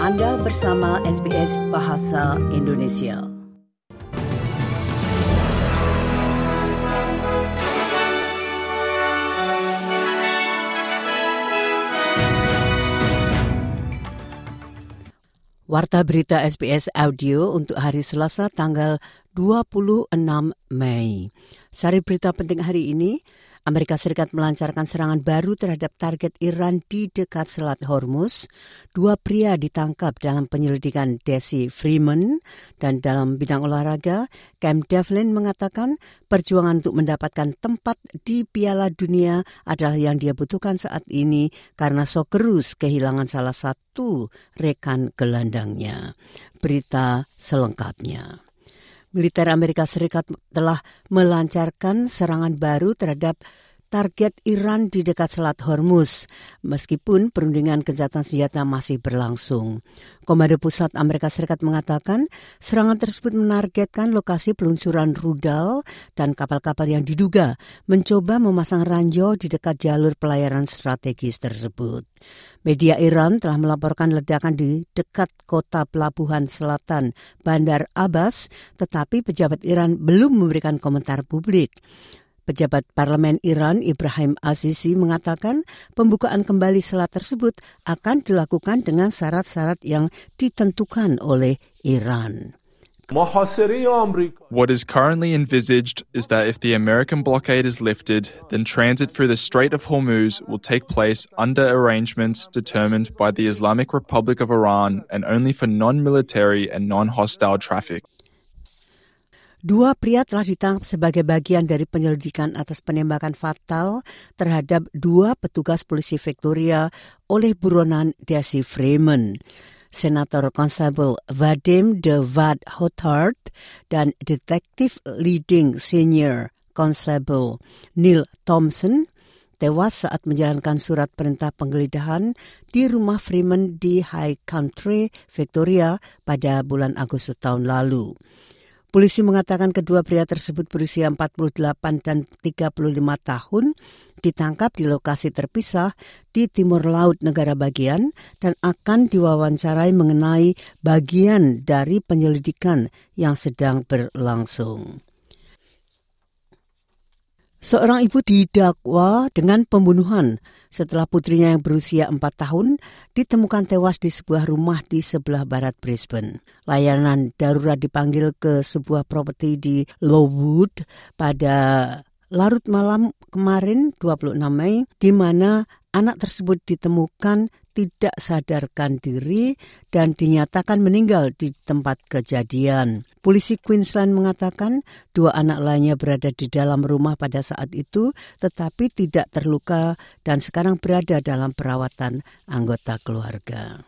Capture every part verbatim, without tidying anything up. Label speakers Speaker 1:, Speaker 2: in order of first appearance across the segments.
Speaker 1: Anda bersama S B S Bahasa Indonesia. Warta berita S B S Audio untuk hari Selasa tanggal dua puluh enam Mei. Sari berita penting hari ini, Amerika Serikat melancarkan serangan baru terhadap target Iran di dekat Selat Hormuz. Dua pria ditangkap dalam penyelidikan Desi Freeman. Dan dalam bidang olahraga, Cam Devlin mengatakan perjuangan untuk mendapatkan tempat di Piala Dunia adalah yang dia butuhkan saat ini karena Socceroos kehilangan salah satu rekan gelandangnya. Berita selengkapnya. Militer Amerika Serikat telah melancarkan serangan baru terhadap target Iran di dekat Selat Hormuz, meskipun perundingan gencatan senjata masih berlangsung. Komando Pusat Amerika Serikat mengatakan serangan tersebut menargetkan lokasi peluncuran rudal dan kapal-kapal yang diduga mencoba memasang ranjau di dekat jalur pelayaran strategis tersebut. Media Iran telah melaporkan ledakan di dekat kota pelabuhan selatan Bandar Abbas, tetapi pejabat Iran belum memberikan komentar publik. Pejabat Parlemen Iran Ibrahim Azizi mengatakan pembukaan kembali selat tersebut akan dilakukan dengan syarat-syarat yang ditentukan oleh Iran.
Speaker 2: What is currently envisaged is that if the American blockade is lifted, then transit through the Strait of Hormuz will take place under arrangements determined by the Islamic Republic of Iran and only for non-military and non-hostile traffic.
Speaker 1: Dua pria telah ditangkap sebagai bagian dari penyelidikan atas penembakan fatal terhadap dua petugas polisi Victoria oleh buronan Desi Freeman. Senator Constable Vadim de Vad Hothard dan Detektif Leading Senior Constable Neil Thompson tewas saat menjalankan surat perintah penggeledahan di rumah Freeman di High Country, Victoria pada bulan Agustus tahun lalu. Polisi mengatakan kedua pria tersebut berusia empat puluh delapan dan tiga puluh lima tahun ditangkap di lokasi terpisah di timur laut negara bagian dan akan diwawancarai mengenai bagian dari penyelidikan yang sedang berlangsung. Seorang ibu didakwa dengan pembunuhan setelah putrinya yang berusia empat tahun ditemukan tewas di sebuah rumah di sebelah barat Brisbane. Layanan darurat dipanggil ke sebuah properti di Lowood pada larut malam kemarin dua puluh enam Mei, di mana anak tersebut ditemukan tidak sadarkan diri dan dinyatakan meninggal di tempat kejadian. Polisi Queensland mengatakan dua anak lainnya berada di dalam rumah pada saat itu tetapi tidak terluka dan sekarang berada dalam perawatan anggota keluarga.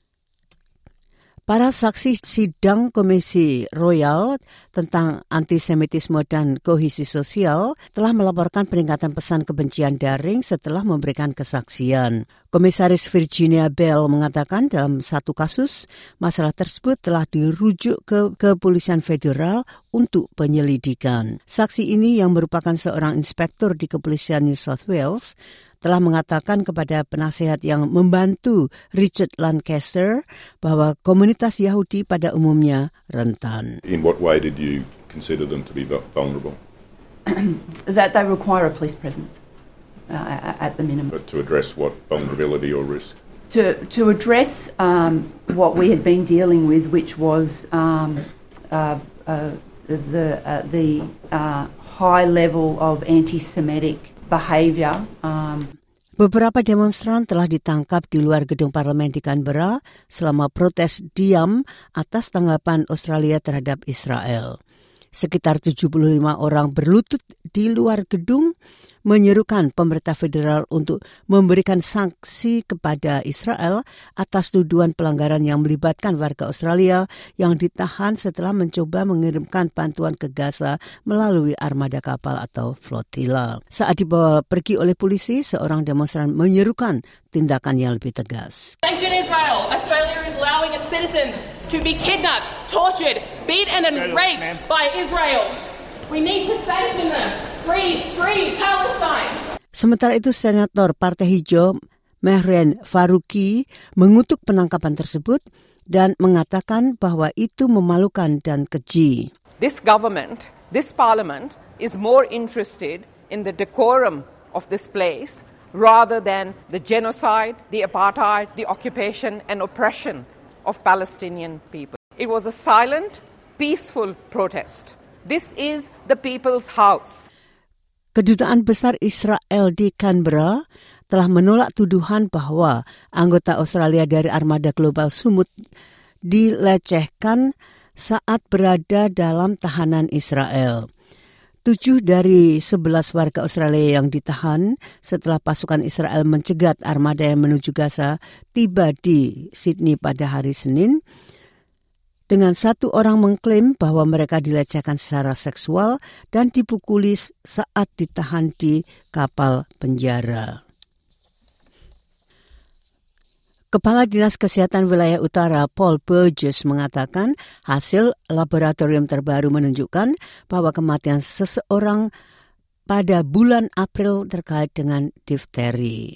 Speaker 1: Para saksi sidang Komisi Royal tentang antisemitisme dan kohesi sosial telah melaporkan peningkatan pesan kebencian daring setelah memberikan kesaksian. Komisaris Virginia Bell mengatakan dalam satu kasus, masalah tersebut telah dirujuk ke Kepolisian Federal untuk penyelidikan. Saksi ini yang merupakan seorang inspektur di Kepolisian New South Wales telah mengatakan kepada penasihat yang membantu Richard Lancaster bahwa komunitas Yahudi pada umumnya rentan.
Speaker 3: In what way did you consider them to be vulnerable?
Speaker 4: That they require a police presence uh, at the minimum.
Speaker 3: But to address what vulnerability or risk?
Speaker 4: To to address um, what we had been dealing with, which was um, uh, uh, the uh, the uh, high level of anti-Semitic behaviour. Um.
Speaker 1: Beberapa demonstran telah ditangkap di luar gedung parlemen di Canberra selama protes diam atas tanggapan Australia terhadap Israel. Sekitar tujuh puluh lima orang berlutut di luar gedung menyerukan pemerintah federal untuk memberikan sanksi kepada Israel atas tuduhan pelanggaran yang melibatkan warga Australia yang ditahan setelah mencoba mengirimkan bantuan ke Gaza melalui armada kapal atau flotila. Saat dibawa pergi oleh polisi, seorang demonstran menyerukan tindakan yang lebih tegas.
Speaker 5: Sanction Israel. Australia is allowing its citizens to be kidnapped, tortured, beaten and raped by Israel. We need to sanction them. Free, free Palestine.
Speaker 1: Sementara itu, Senator Partai Hijau Mehren Faruqi mengutuk penangkapan tersebut. dan mengatakan bahwa itu memalukan dan keji.
Speaker 6: This government, this parliament is more interested in the decorum of this place rather than the genocide, the apartheid, the occupation and oppression of Palestinian people. It was a silent, peaceful protest. This is the people's house.
Speaker 1: Kedutaan Besar Israel di Canberra telah menolak tuduhan bahwa anggota Australia dari armada global Sumut dilecehkan saat berada dalam tahanan Israel. Tujuh dari sebelas warga Australia yang ditahan setelah pasukan Israel mencegat armada yang menuju Gaza tiba di Sydney pada hari Senin. Dengan satu orang mengklaim bahwa mereka dilecehkan secara seksual dan dipukuli saat ditahan di kapal penjara. Kepala Dinas Kesehatan Wilayah Utara Paul Burgess mengatakan hasil laboratorium terbaru menunjukkan bahwa kematian seseorang pada bulan April terkait dengan difteri.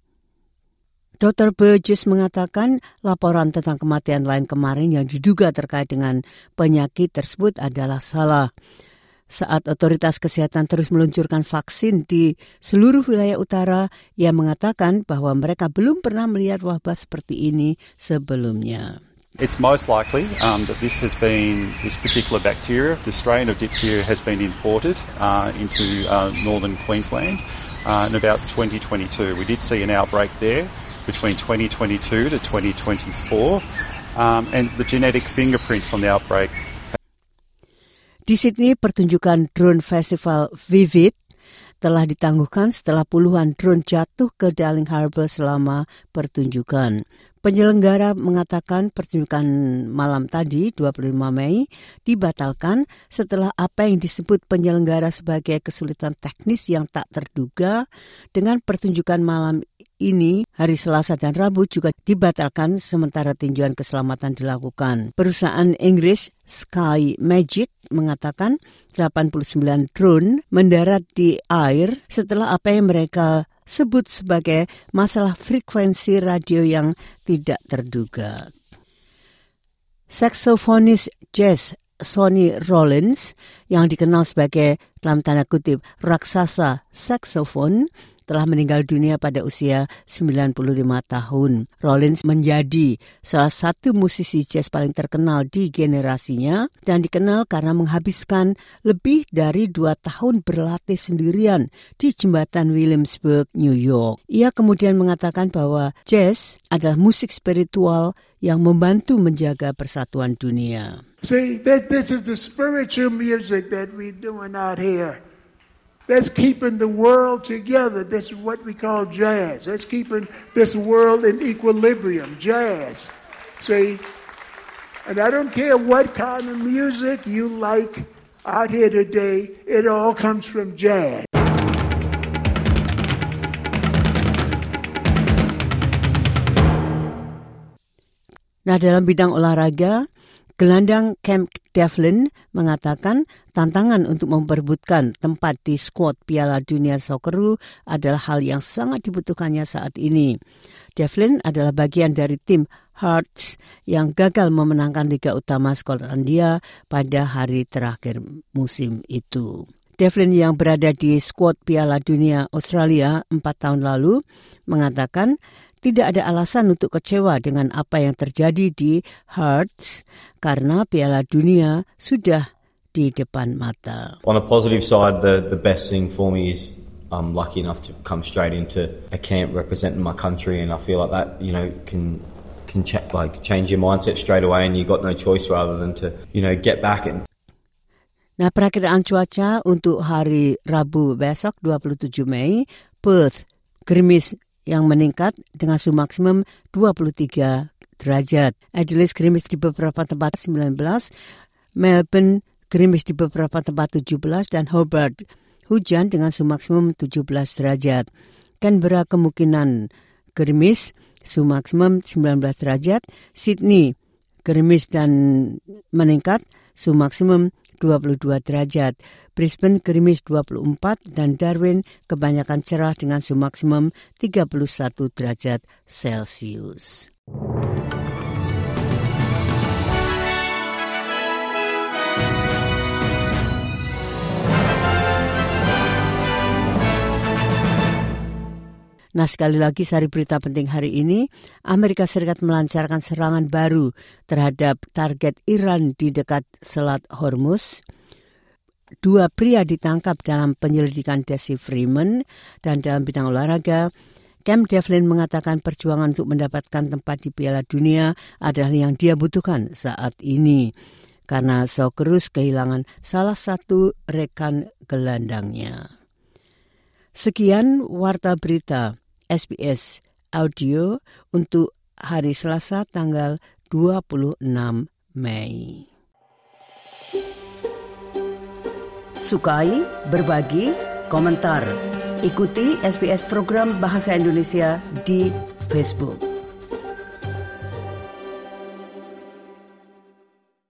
Speaker 1: dokter Burgess mengatakan laporan tentang kematian lain kemarin yang diduga terkait dengan penyakit tersebut adalah salah. Saat otoritas kesehatan terus meluncurkan vaksin di seluruh wilayah utara, ia mengatakan bahwa mereka belum pernah melihat wabah seperti ini sebelumnya.
Speaker 7: It's most likely um, that this has been, this particular bacteria, the strain of diphtheria has been imported uh, into uh, northern Queensland uh, in about twenty twenty-two. We did see an outbreak there between twenty twenty-two to twenty twenty-four, um, and the genetic fingerprint from the outbreak.
Speaker 1: Di Sydney, pertunjukan drone festival Vivid telah ditangguhkan setelah puluhan drone jatuh ke Darling Harbour selama pertunjukan. Penyelenggara mengatakan pertunjukan malam tadi, dua puluh lima Mei, dibatalkan setelah apa yang disebut penyelenggara sebagai kesulitan teknis yang tak terduga. Dengan pertunjukan malam ini, hari Selasa dan Rabu juga dibatalkan sementara tinjauan keselamatan dilakukan. Perusahaan Inggris Sky Magic mengatakan delapan puluh sembilan drone mendarat di air setelah apa yang mereka sebut sebagai masalah frekuensi radio yang tidak terduga. Saksofonis jazz Sonny Rollins yang dikenal sebagai dalam tanda kutip raksasa saksofon telah meninggal dunia pada usia sembilan puluh lima tahun. Rollins menjadi salah satu musisi jazz paling terkenal di generasinya dan dikenal karena menghabiskan lebih dari dua tahun berlatih sendirian di jembatan Williamsburg, New York. Ia kemudian mengatakan bahwa jazz adalah musik spiritual yang membantu menjaga persatuan dunia.
Speaker 8: See, this is the spiritual music that we're doing out here. That's keeping the world together. This is what we call jazz. That's keeping this world in equilibrium, jazz. See? And I don't care what kind of music you like out here today, it all comes from jazz.
Speaker 1: Nah, dalam bidang olahraga, gelandang Cam Devlin mengatakan tantangan untuk memperebutkan tempat di skuad Piala Dunia Socceroo adalah hal yang sangat dibutuhkannya saat ini. Devlin adalah bagian dari tim Hearts yang gagal memenangkan Liga Utama Skotlandia pada hari terakhir musim itu. Devlin yang berada di skuad Piala Dunia Australia empat tahun lalu mengatakan tidak ada alasan untuk kecewa dengan apa yang terjadi di Hearts karena Piala Dunia sudah di depan mata.
Speaker 9: On a positive side, the, the best thing for me is I'm lucky enough to come straight into a camp representing my country, and I feel like that, you know, can can ch- like change your mindset straight away, and you got no choice rather than to, you know, get back and.
Speaker 1: Nah, perakiraan cuaca untuk hari Rabu besok dua puluh tujuh Mei, Perth gerimis yang meningkat dengan suhu maksimum dua puluh tiga derajat. Adelaide gerimis di beberapa tempat sembilan belas, Melbourne gerimis di beberapa tempat tujuh belas, dan Hobart hujan dengan suhu maksimum tujuh belas derajat. Canberra kemungkinan gerimis, suhu maksimum sembilan belas derajat. Sydney gerimis dan meningkat, suhu maksimum dua puluh dua derajat. Brisbane gerimis dua puluh empat dan Darwin kebanyakan cerah dengan suhu maksimum tiga puluh satu derajat Celcius. Nah, sekali lagi sari berita penting hari ini, Amerika Serikat melancarkan serangan baru terhadap target Iran di dekat Selat Hormuz. Dua pria ditangkap dalam penyelidikan Desi Freeman, dan dalam bidang olahraga, Cam Devlin mengatakan perjuangan untuk mendapatkan tempat di Piala Dunia adalah yang dia butuhkan saat ini, karena Socceroos kehilangan salah satu rekan gelandangnya. Sekian Warta Berita S B S Audio untuk hari Selasa tanggal dua puluh enam Mei. Sukai, berbagi, komentar. Ikuti S B S program Bahasa Indonesia di Facebook.